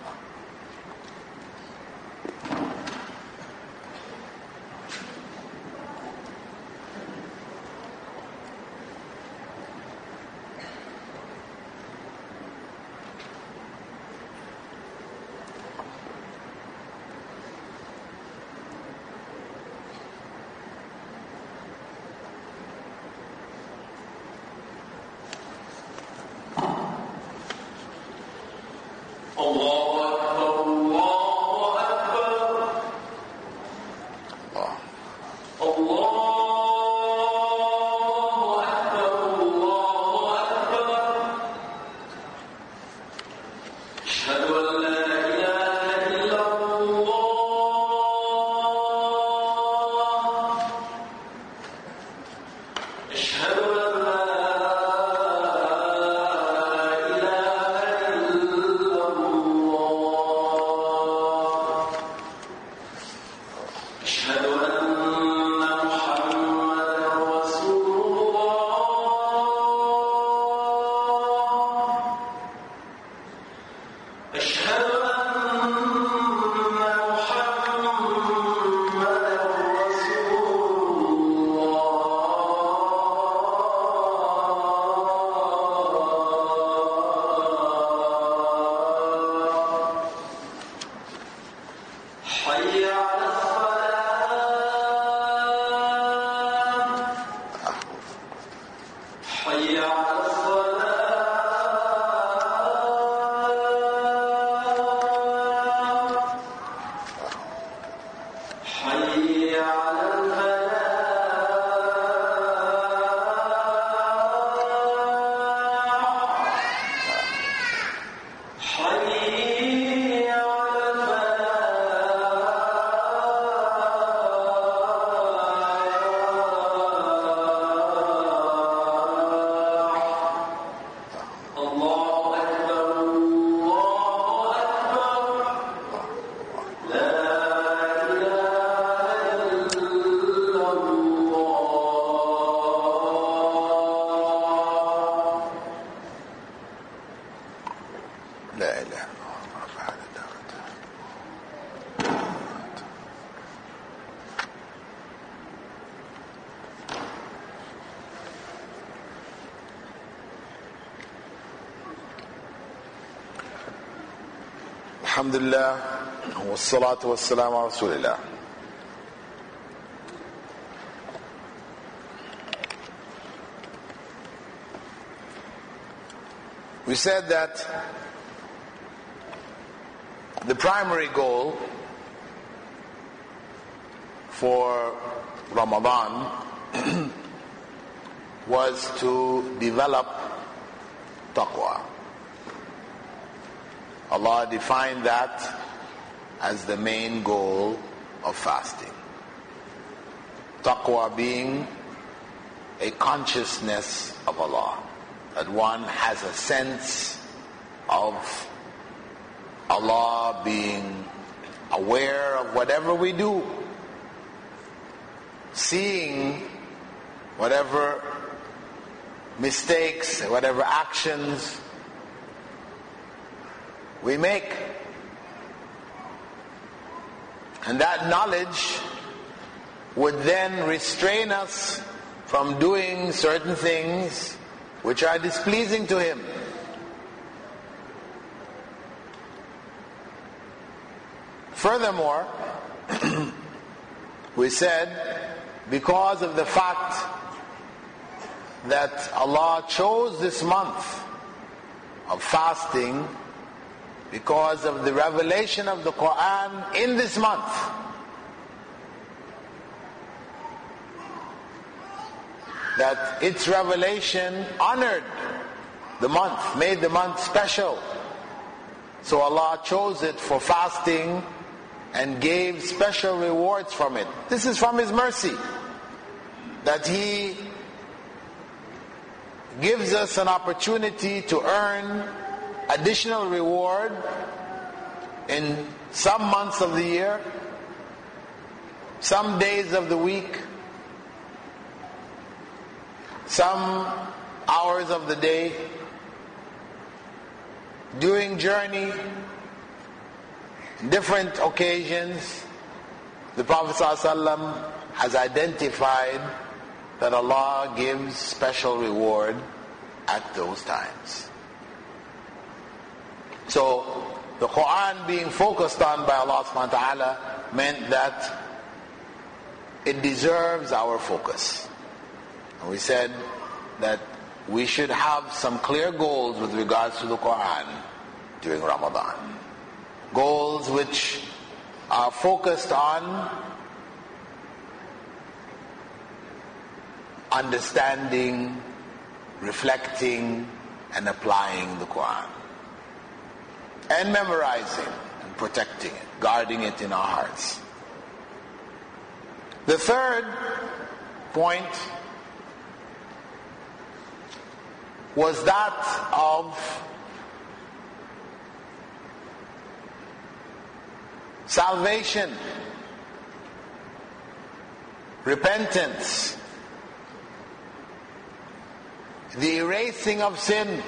Alhamdulillah, wassalatu wassalamu ala rasulillah. We said that the primary goal for Ramadan was to develop taqwa. Allah defined that as the main goal of fasting. Taqwa being a consciousness of Allah, that one has a sense of Allah, being aware of whatever we do, seeing whatever mistakes, whatever actions we make. And that knowledge would then restrain us from doing certain things which are displeasing to Him. Furthermore, we said, because of the fact that Allah chose this month of fasting, because of the revelation of the Quran in this month, that its revelation honored the month, made the month special. So Allah chose it for fasting and gave special rewards from it. This is from His mercy, that He gives us an opportunity to earn additional reward in some months of the year, some days of the week, some hours of the day, during journey, different occasions, the Prophet ﷺ has identified that Allah gives special reward at those times. So the Quran being focused on by Allah subhanahu wa ta'ala meant that it deserves our focus. And we said that we should have some clear goals with regards to the Quran during Ramadan. Goals which are focused on understanding, reflecting, and applying the Quran. And memorizing and protecting it, guarding it in our hearts. The third point was that of salvation, repentance, the erasing of sin,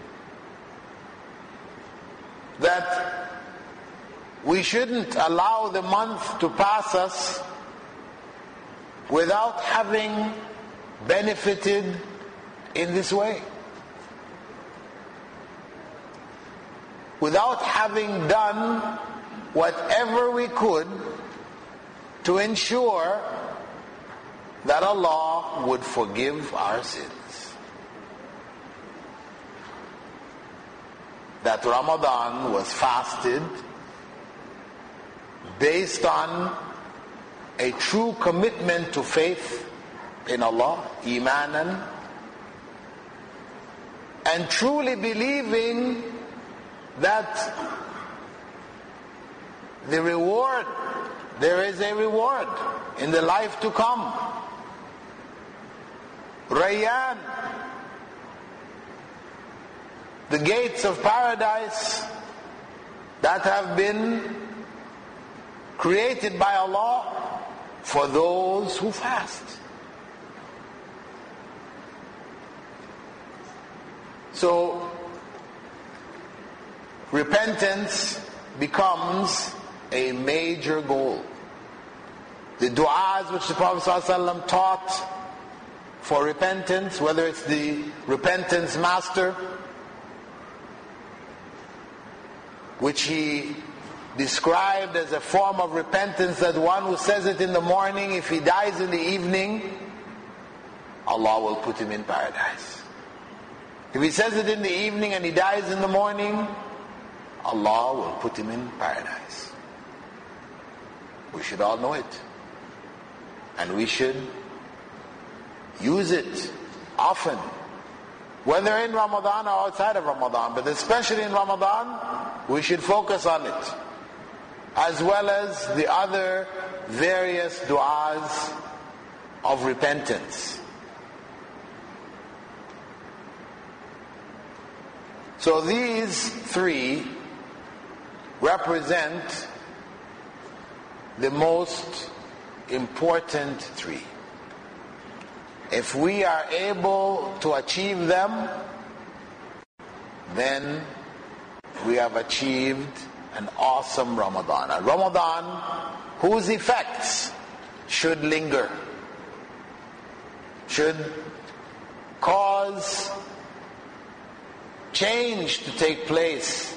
that we shouldn't allow the month to pass us without having benefited in this way, without having done whatever we could to ensure that Allah would forgive our sins. That Ramadan was fasted based on a true commitment to faith in Allah, imanan, and truly believing that the reward, there is a reward in the life to come. Rayyan, the gates of paradise that have been created by Allah for those who fast. So, repentance becomes a major goal. The du'as which the Prophet ﷺ taught for repentance, whether it's the repentance master, which he described as a form of repentance, that one who says it in the morning, if he dies in the evening, Allah will put him in paradise. If he says it in the evening and he dies in the morning, Allah will put him in paradise. We should all know it. And we should use it often, whether in Ramadan or outside of Ramadan, but especially in Ramadan, we should focus on it, as well as the other various du'as of repentance. So these three represent the most important three. If we are able to achieve them, then we have achieved an awesome Ramadan. A Ramadan whose effects should linger, should cause change to take place,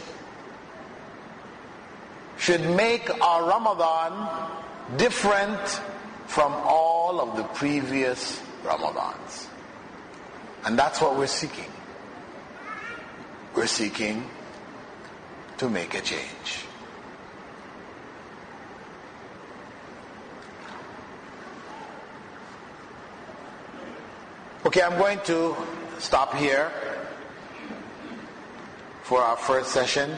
should make our Ramadan different from all of the previous Ramadans. And that's what we're seeking. We're seeking to make a change. Okay, I'm going to stop here for our first session,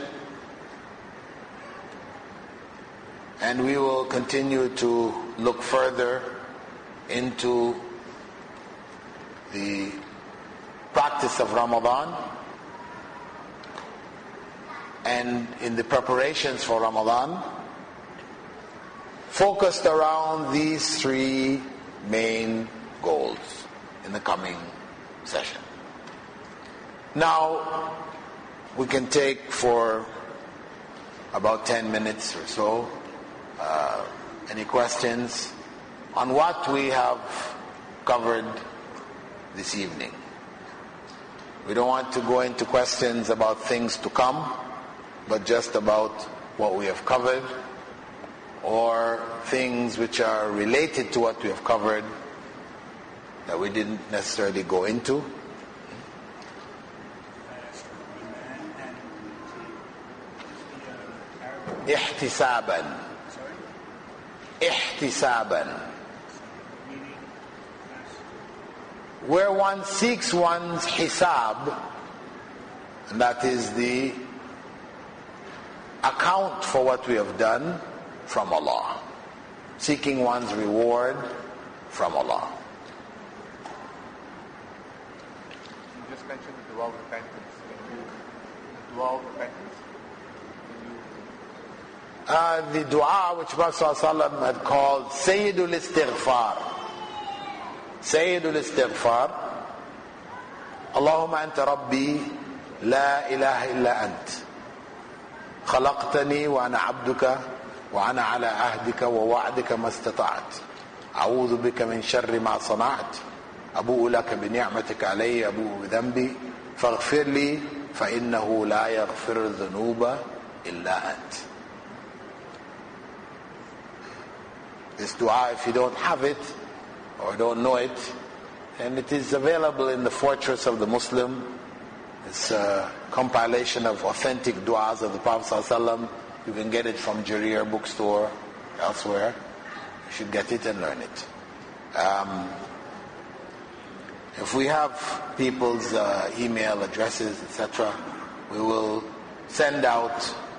and we will continue to look further into the practice of Ramadan and in the preparations for Ramadan, focused around these three main goals in the coming session. Now, we can take for about 10 minutes or so any questions on what we have covered this evening. We don't want to go into questions about things to come, but just about what we have covered, or things which are related to what we have covered that we didn't necessarily go into. Ihtisaban. Ihtisaban. Where one seeks one's hisab, and that is the account for what we have done from Allah. Seeking one's reward from Allah. You just mentioned the dua of repentance. The dua of repentance? The dua which Prophet ﷺ had called Sayyidul Istighfar. Sayyidul Istighfar. Allahumma anta rabbi la ilaha illa ant. خلقتني وأنا عبدك وأنا على عهدك ووعدك ما استطعت أعوذ بك من شر ما صنعت أبوء لك بنعمتك علي أبوء بذنبي فاغفر لي فإنه لا يغفر الذنوب إلا أنت. This dua, if you don't have it or don't know it, and it is available in the Fortress of the Muslim. It's a compilation of authentic du'as of the Prophet ﷺ. You can get it from Jarir bookstore, elsewhere. You should get it and learn it. If we have people's email addresses, etc., we will send out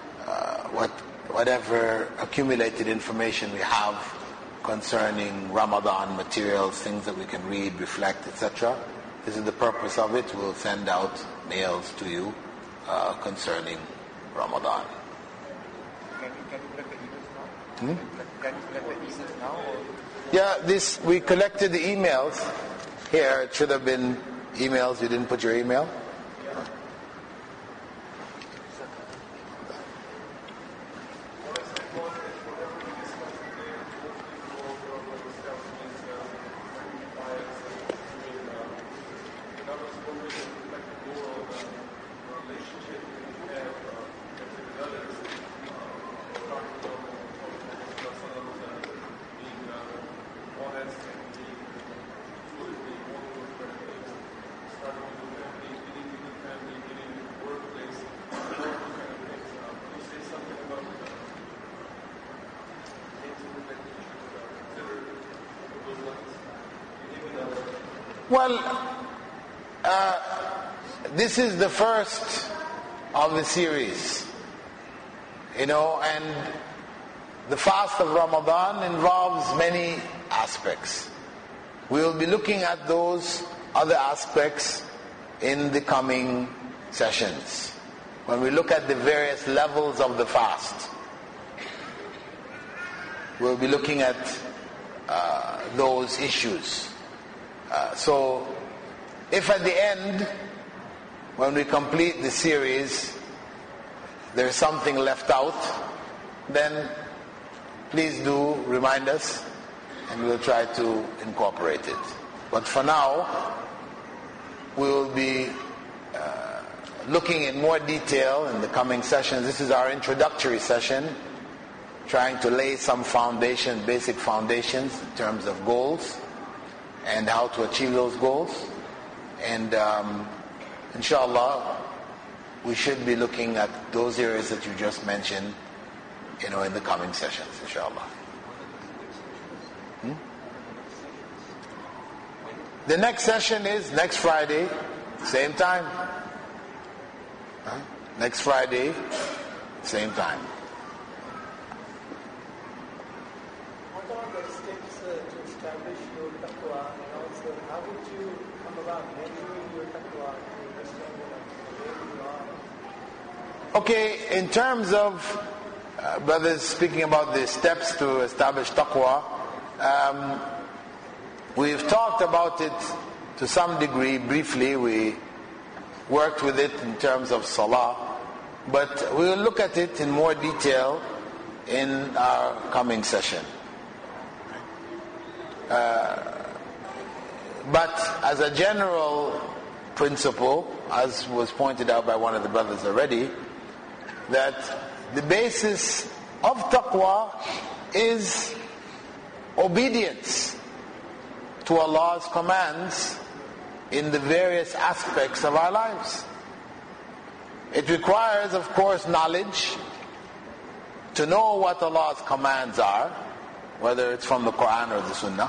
whatever accumulated information we have concerning Ramadan materials, things that we can read, reflect, etc. This is the purpose of it. We'll send out mails to you concerning Ramadan. Can you collect the emails now? Can you collect the emails now? Or? Yeah, we collected the emails. Here, it should have been emails. You didn't put your email? Well, this is the first of the series, and the fast of Ramadan involves many aspects. We will be looking at those other aspects in the coming sessions, when we look at the various levels of the fast. We'll be looking at those issues. So, if at the end, when we complete the series, there's something left out, then please do remind us and we'll try to incorporate it. But for now, we will be looking in more detail in the coming sessions. This is our introductory session, trying to lay some foundation, basic foundations in terms of goals and how to achieve those goals. And inshallah, we should be looking at those areas that you just mentioned, in the coming sessions, inshallah. The next session is next Friday, same time. Next Friday, same time. What are the steps to establish your taqwa, and also how would you come about measuring your taqwa to understand where you are? Okay, in terms of brothers speaking about the steps to establish taqwa, we've talked about it to some degree, briefly, we worked with it in terms of salah, but we will look at it in more detail in our coming session. But as a general principle, as was pointed out by one of the brothers already, that the basis of taqwa is obedience to Allah's commands in the various aspects of our lives. It requires, of course, knowledge to know what Allah's commands are, whether it's from the Quran or the Sunnah,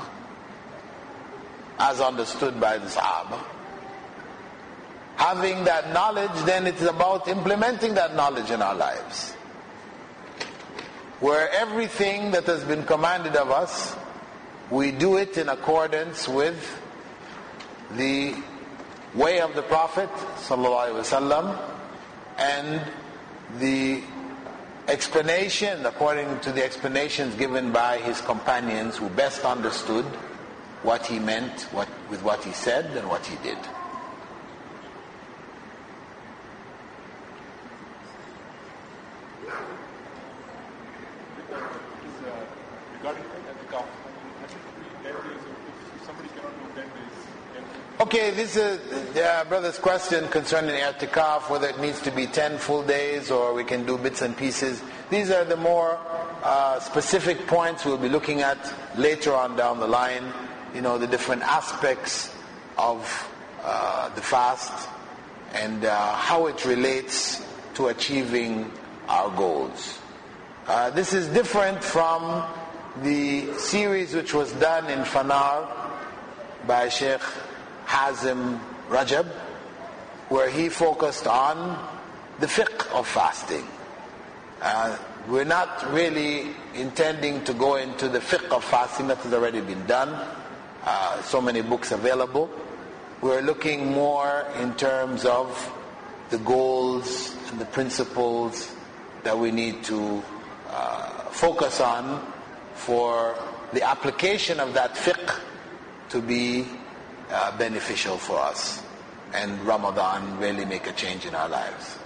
as understood by the Sahaba. Having that knowledge, then it's about implementing that knowledge in our lives, where everything that has been commanded of us, we do it in accordance with the way of the Prophet ﷺ and the explanation, according to the explanations given by his companions who best understood what he meant with what he said and what he did. Regarding i'tikaf, if somebody cannot do 10 days, Okay, this is brother's question concerning i'tikaf, whether it needs to be 10 full days or we can do bits and pieces. These are the more specific points we'll be looking at later on down the line. The different aspects of the fast and how it relates to achieving our goals. This is different from the series which was done in Fanar by Sheikh Hazim Rajab, where he focused on the fiqh of fasting. We're not really intending to go into the fiqh of fasting, that has already been done. So many books available. We're looking more in terms of the goals and the principles that we need to focus on for the application of that fiqh to be beneficial for us, and Ramadan really make a change in our lives.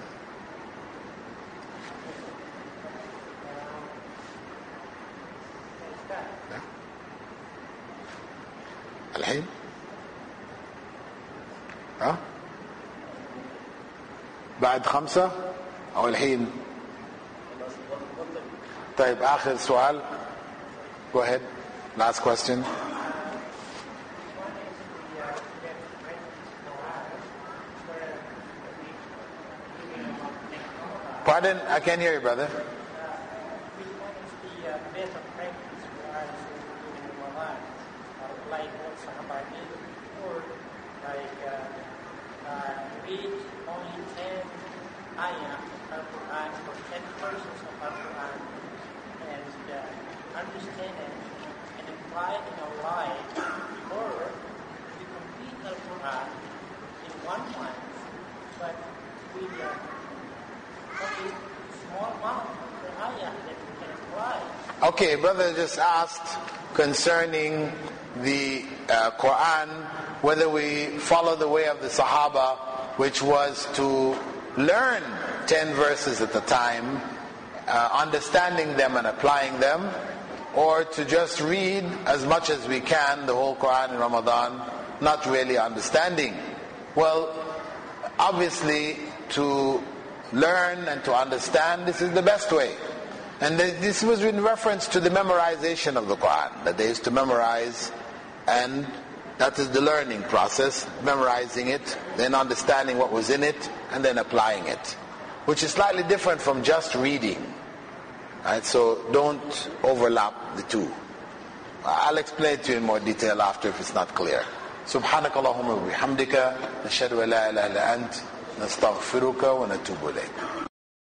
الحين بعد 5 أو الحين. طيب آخر سؤال. Go ahead. Last question. Pardon? I can't hear you, brother. Like what Sahaba did, or like read only 10 ayah of Al-Quran or 10 verses of Al-Quran and understand it and apply it in our life, or we complete Al-Quran in 1 month, but we only small amount of the ayah that we can apply. Okay, brother just asked concerning the Quran, whether we follow the way of the Sahaba, which was to learn 10 verses at a time, understanding them and applying them, or to just read as much as we can the whole Quran in Ramadan, not really understanding. Well, obviously to learn and to understand, this is the best way. And this was in reference to the memorization of the Quran, that they used to memorize, and that is the learning process, memorizing it, then understanding what was in it, and then applying it, which is slightly different from just reading. Right? So don't overlap the two. I'll explain it to you in more detail after if it's not clear. سبحانك اللهم وبحمدك نشهد أن لا إله إلا أنت نستغفرك ونتوب إليك.